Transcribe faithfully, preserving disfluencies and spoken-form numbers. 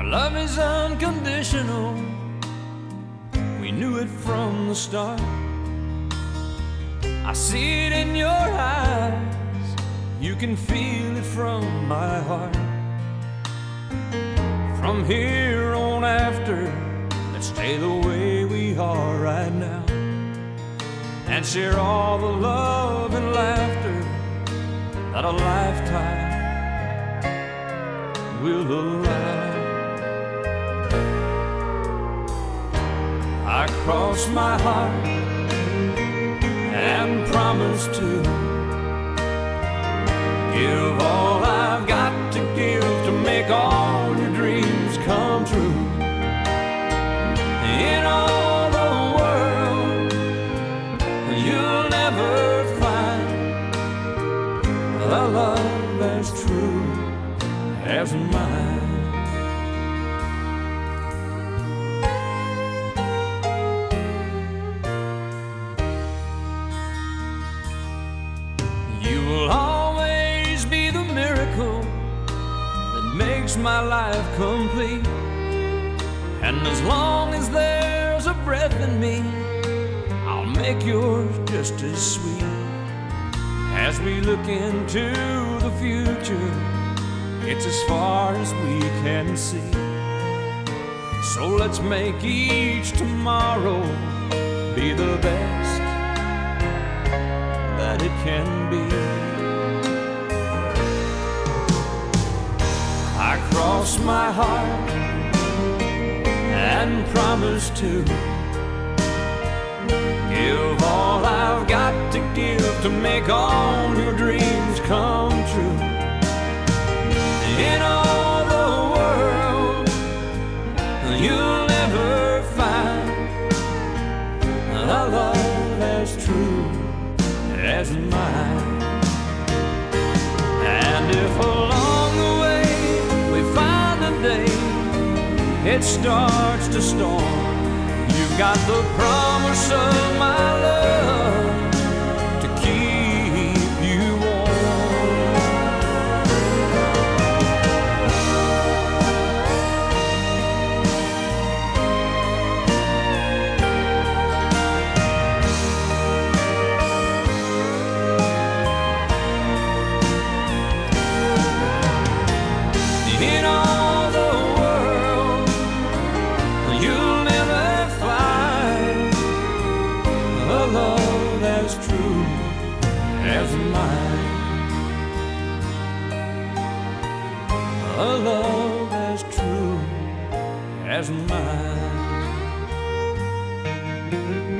Love is unconditional, we knew it from the start. I see it in your eyes, you can feel it from my heart. From here on after, let's stay the way we are right now, and share all the love and laughter that a lifetime will allow. I cross my heart and promise to give all I've got to give to make all your dreams come true. In all the world, you'll never find a love as true as mine. You will always be the miracle that makes my life complete. And as long as there's a breath in me, I'll make yours just as sweet. As we look into the future, it's as far as we can see. So let's make each tomorrow be the best that it can be. I cross my heart and promise to give all I've got to give to make all your dreams come true. In all the world, you'll never find a love as true as mine. And if along the way we find a day it starts to storm, you've got the promise of my love to keep you warm. In all the world, you'll never find a love as true as mine. A love as true as mine.